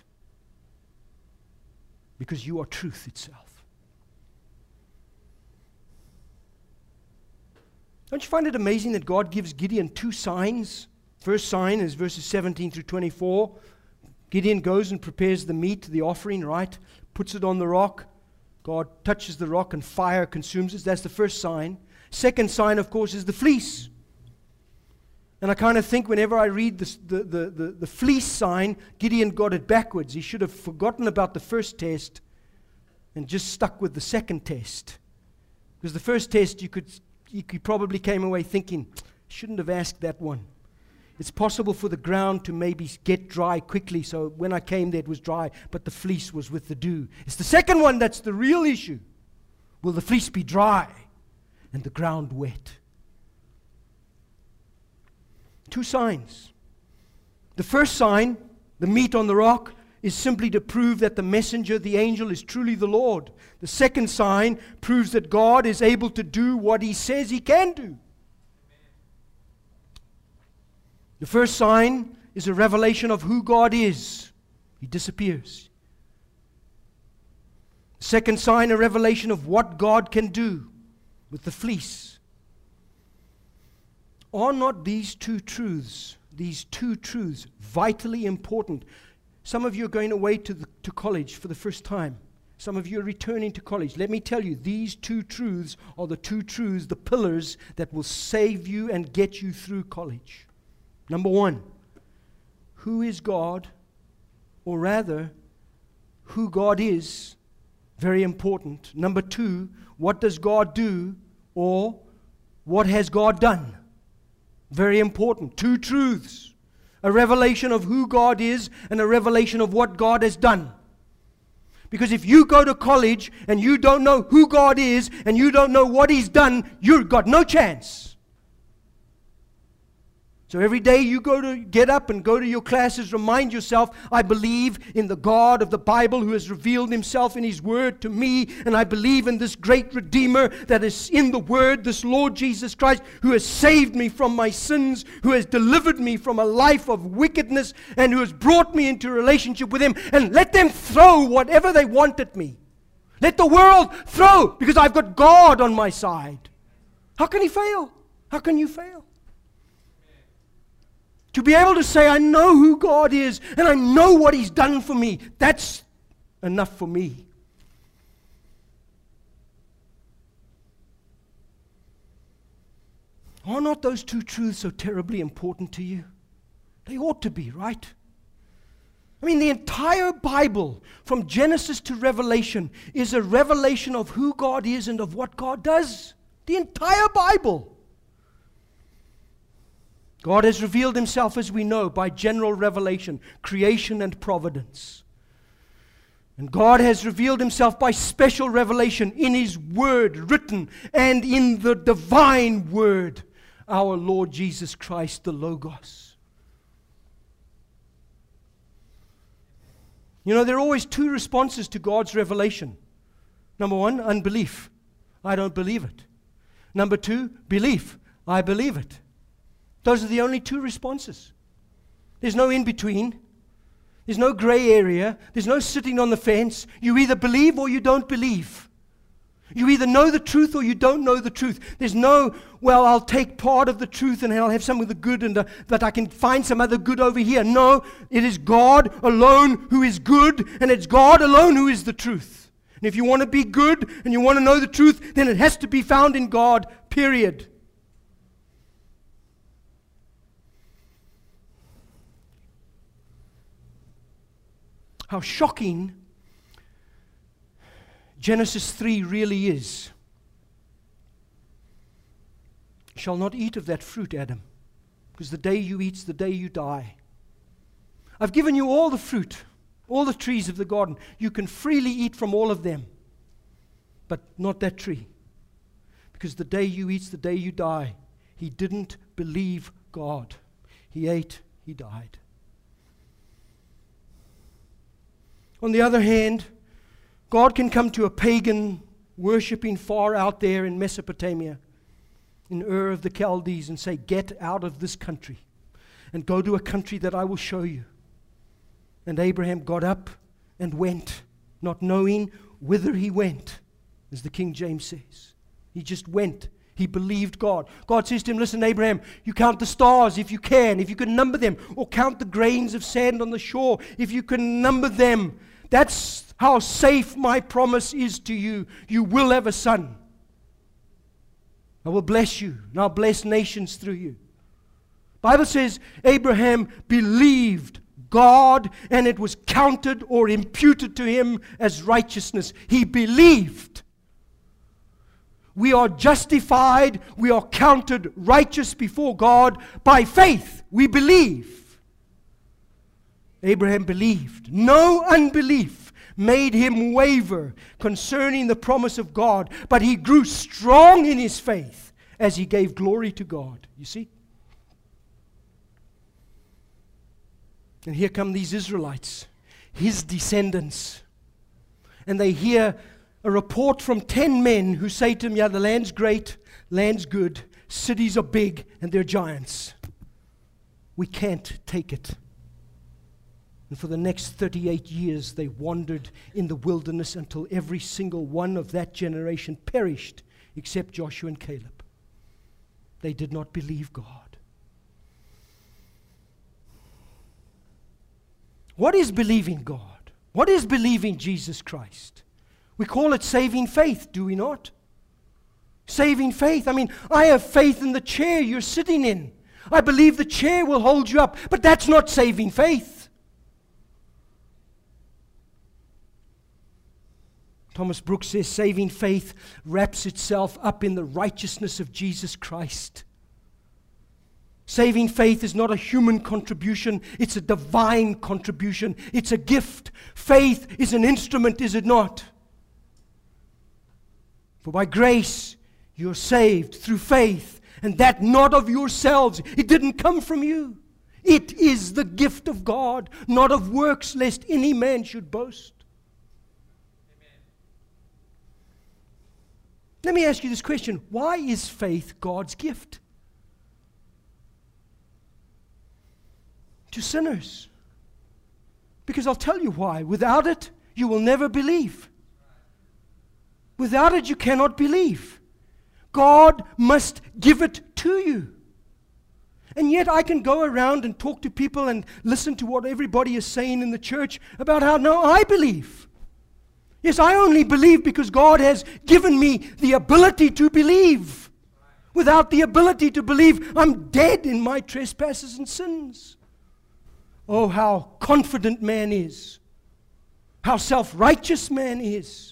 Because you are truth itself. Don't you find it amazing that God gives Gideon 2 signs? First sign is verses 17 through 24. Gideon goes and prepares the meat, the offering, right? Puts it on the rock. God touches the rock and fire consumes it. That's the first sign. Second sign, of course, is the fleece. And I kind of think whenever I read the fleece sign, Gideon got it backwards. He should have forgotten about the first test and just stuck with the second test. Because the first test, you probably came away thinking, shouldn't have asked that one. It's possible for the ground to maybe get dry quickly, so when I came there it was dry, but the fleece was with the dew. It's the second one that's the real issue. Will the fleece be dry and the ground wet? 2 signs. The first sign, the meat on the rock, is simply to prove that the messenger, the angel, is truly the Lord. The second sign proves that God is able to do what He says He can do. The first sign is a revelation of who God is. He disappears. The second sign, a revelation of what God can do with the fleece. Are not these two truths vitally important? Some of you are going away to college for the first time. Some of you are returning to college. Let me tell you, these 2 truths are the 2 truths, the pillars that will save you and get you through college. Number 1, who is God? Or rather, who God is. Very important. Number 2, what does God do? Or what has God done? Very important. 2 truths. A revelation of who God is and a revelation of what God has done. Because if you go to college and you don't know who God is and you don't know what He's done, you've got no chance. So every day you get up and go to your classes, remind yourself, I believe in the God of the Bible who has revealed Himself in His Word to me, and I believe in this great Redeemer that is in the Word, this Lord Jesus Christ, who has saved me from my sins, who has delivered me from a life of wickedness, and who has brought me into a relationship with Him, and let them throw whatever they want at me. Let the world throw, because I've got God on my side. How can he fail? How can you fail? To be able to say, I know who God is and I know what He's done for me, that's enough for me. Are not those 2 truths so terribly important to you? They ought to be, right? I mean, the entire Bible, from Genesis to Revelation, is a revelation of who God is and of what God does. The entire Bible. God has revealed Himself, as we know, by general revelation, creation and providence. And God has revealed Himself by special revelation in His Word written and in the divine Word, our Lord Jesus Christ, the Logos. You know, there are always 2 responses to God's revelation. Number 1, unbelief. I don't believe it. Number 2, belief. I believe it. Those are the only 2 responses. There's no in between. There's no gray area. There's no sitting on the fence. You either believe or you don't believe. You either know the truth or you don't know the truth. There's no, well, I'll take part of the truth and I'll have some of the good, but I can find some other good over here. No, it is God alone who is good, and it's God alone who is the truth. And if you want to be good and you want to know the truth, then it has to be found in God, period. How shocking Genesis 3 really is. You shall not eat of that fruit, Adam, because the day you eat's the day you die. I've given you all the fruit, all the trees of the garden. You can freely eat from all of them, but not that tree, because the day you eat's the day you die. He didn't believe God. He ate, he died. On the other hand, God can come to a pagan worshipping far out there in Mesopotamia, in Ur of the Chaldees, and say, get out of this country and go to a country that I will show you. And Abraham got up and went, not knowing whither he went, as the King James says. He just went. He believed God. God says to him, listen, Abraham, you count the stars if you can number them, or count the grains of sand on the shore if you can number them. That's how safe my promise is to you. You will have a son. I will bless you, and I'll bless nations through you. The Bible says Abraham believed God, and it was counted or imputed to him as righteousness. He believed. We are justified, we are counted righteous before God by faith. We believe. Abraham believed. No unbelief made him waver concerning the promise of God, but he grew strong in his faith as he gave glory to God. You see? And here come these Israelites, his descendants, and they hear a report from 10 men who say to him, yeah, the land's great, land's good, cities are big, and they're giants. We can't take it. And for the next 38 years, they wandered in the wilderness until every single one of that generation perished, except Joshua and Caleb. They did not believe God. What is believing God? What is believing Jesus Christ? We call it saving faith, do we not? Saving faith. I mean, I have faith in the chair you're sitting in. I believe the chair will hold you up, but that's not saving faith. Thomas Brooks says saving faith wraps itself up in the righteousness of Jesus Christ. Saving faith is not a human contribution, it's a divine contribution. It's a gift. Faith is an instrument, is it not? For by grace you're saved through faith, and that not of yourselves. It didn't come from you. It is the gift of God, not of works, lest any man should boast. Amen. Let me ask you this question. Why is faith God's gift? To sinners. Because I'll tell you why. Without it, you will never believe. Without it, you cannot believe. God must give it to you. And yet I can go around and talk to people and listen to what everybody is saying in the church about how, no, I believe. Yes, I only believe because God has given me the ability to believe. Without the ability to believe, I'm dead in my trespasses and sins. Oh, how confident man is. How self-righteous man is.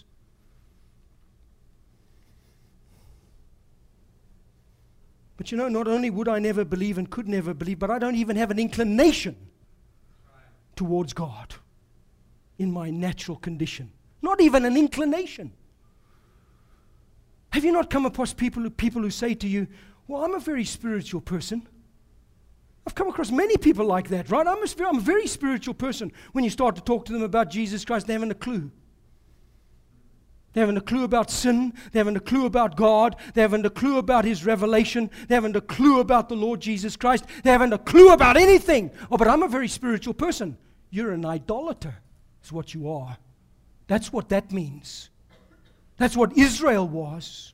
But you know, not only would I never believe and could never believe, but I don't even have an inclination towards God in my natural condition. Not even an inclination. Have you not come across people who say to you, well, I'm a very spiritual person? I've come across many people like that, right? I'm a very spiritual person. When you start to talk to them about Jesus Christ, they haven't a clue. They haven't a clue about sin. They haven't a clue about God. They haven't a clue about His revelation. They haven't a clue about the Lord Jesus Christ. They haven't a clue about anything. Oh, but I'm a very spiritual person. You're an idolater, is what you are. That's what that means. That's what Israel was.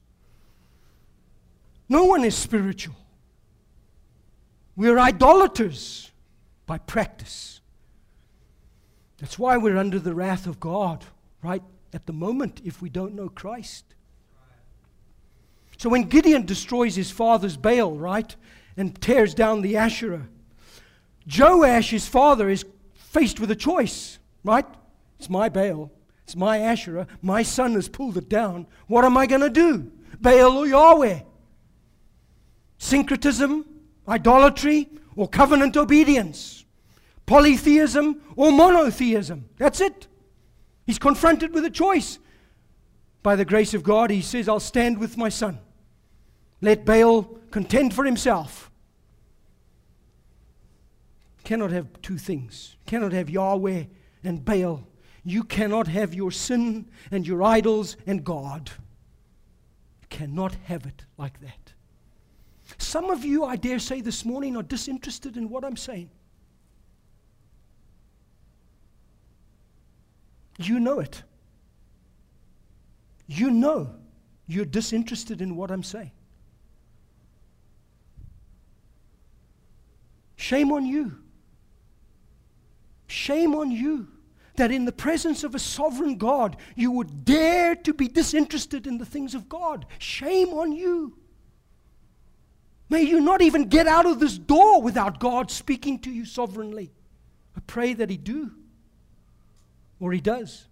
No one is spiritual. We're idolaters by practice. That's why we're under the wrath of God, right? At the moment, if we don't know Christ. So when Gideon destroys his father's Baal, right, and tears down the Asherah, Joash, his father, is faced with a choice, right? It's my Baal, it's my Asherah, my son has pulled it down. What am I going to do? Baal or Yahweh? Syncretism, idolatry, or covenant obedience? Polytheism or monotheism? That's it. He's confronted with a choice. By the grace of God, he says, I'll stand with my son. Let Baal contend for himself. cannot have two things. You cannot have Yahweh and Baal. You cannot have your sin and your idols and God. You cannot have it like that. Some of you, I dare say this morning, are disinterested in what I'm saying. You know it. You know you're disinterested in what I'm saying. Shame on you. Shame on you that in the presence of a sovereign God, you would dare to be disinterested in the things of God. Shame on you. May you not even get out of this door without God speaking to you sovereignly. I pray that He do, or He does.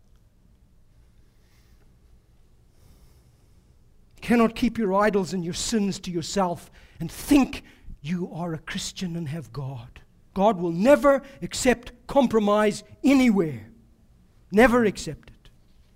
You cannot keep your idols and your sins to yourself and think you are a Christian and have God. God will never accept compromise anywhere. Never accept it.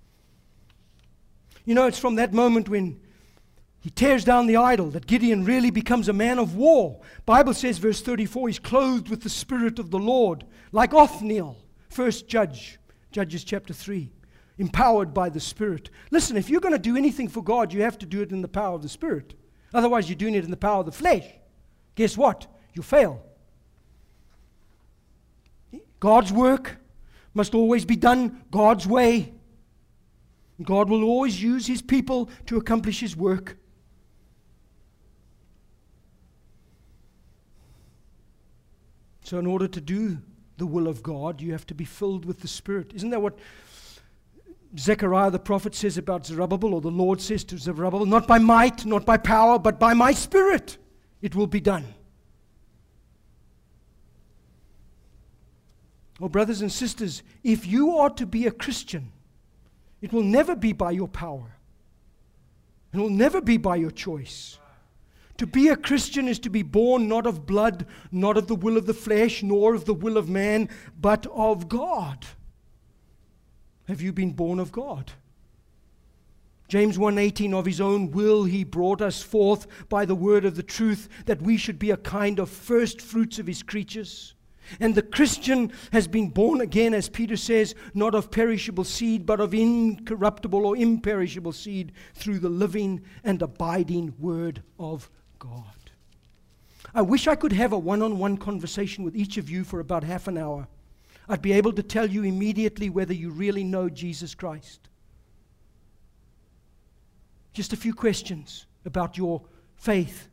You know, it's from that moment when he tears down the idol that Gideon really becomes a man of war. Bible says, verse 34, he's clothed with the Spirit of the Lord, like Othniel, first judge, Judges chapter 3, empowered by the Spirit. Listen, if you're going to do anything for God, you have to do it in the power of the Spirit. Otherwise, you're doing it in the power of the flesh. Guess what? You fail. God's work must always be done God's way. God will always use His people to accomplish His work. So in order to do the will of God, you have to be filled with the Spirit. Isn't that what Zechariah the prophet says about Zerubbabel, or the Lord says to Zerubbabel? Not by might, not by power, but by my Spirit it will be done. Oh, brothers and sisters, if you are to be a Christian, it will never be by your power. It will never be by your choice. To be a Christian is to be born not of blood, not of the will of the flesh, nor of the will of man, but of God. Have you been born of God? James 1:18, of His own will He brought us forth by the word of the truth, that we should be a kind of first fruits of His creatures. And the Christian has been born again, as Peter says, not of perishable seed, but of incorruptible or imperishable seed, through the living and abiding word of God. I wish I could have a one-on-one conversation with each of you for about half an hour. I'd be able to tell you immediately whether you really know Jesus Christ. Just a few questions about your faith.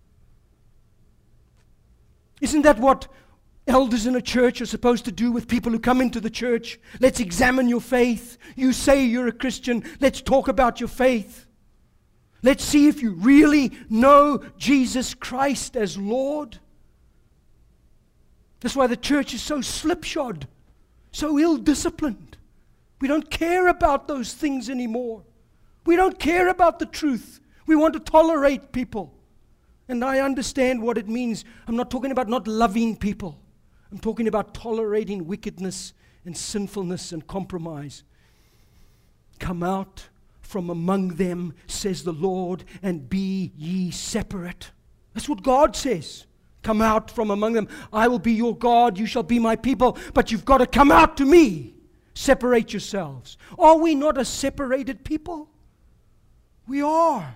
Isn't that what elders in a church are supposed to do with people who come into the church? Let's examine your faith. You say you're a Christian. Let's talk about your faith. Let's see if you really know Jesus Christ as Lord. That's why the church is so slipshod, so ill-disciplined. We don't care about those things anymore. We don't care about the truth. We want to tolerate people. And I understand what it means. I'm not talking about not loving people. I'm talking about tolerating wickedness and sinfulness and compromise. Come out from among them, says the Lord, and be ye separate. That's what God says. Come out from among them. I will be your God, you shall be my people, but you've got to come out to me. Separate yourselves. Are we not a separated people? We are.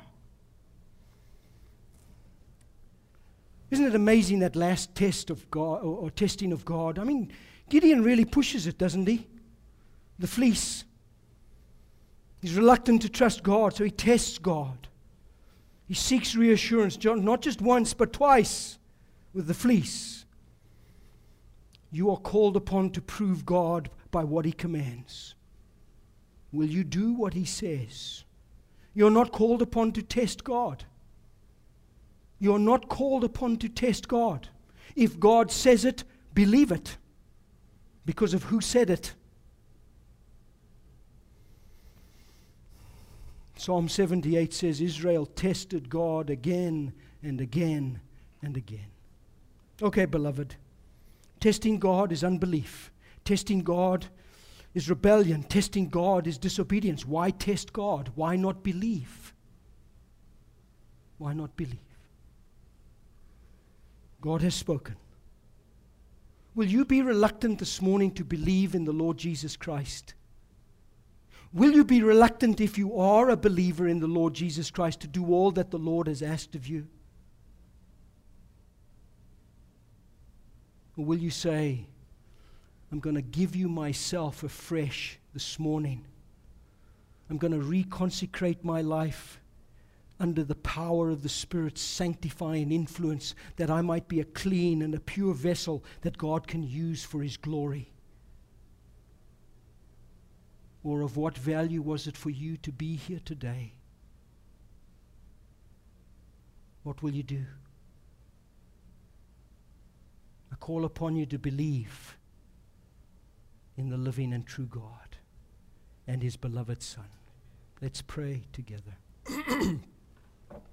Isn't it amazing, that last test of God, or testing of God? I mean, Gideon really pushes it, doesn't he? The fleece. He's reluctant to trust God, so he tests God. He seeks reassurance, not just once, but twice, with the fleece. You are called upon to prove God by what He commands. Will you do what He says? You're not called upon to test God. You're not called upon to test God. If God says it, believe it, because of who said it. Psalm 78 says, Israel tested God again and again and again. Okay, beloved. Testing God is unbelief. Testing God is rebellion. Testing God is disobedience. Why test God? Why not believe? Why not believe? God has spoken. Will you be reluctant this morning to believe in the Lord Jesus Christ? Will you be reluctant, if you are a believer in the Lord Jesus Christ, to do all that the Lord has asked of you? Or will you say, I'm going to give you myself afresh this morning. I'm going to reconsecrate my life under the power of the Spirit's sanctifying influence, that I might be a clean and a pure vessel that God can use for His glory? Or of what value was it for you to be here today? What will you do? I call upon you to believe in the living and true God and His beloved Son. Let's pray together.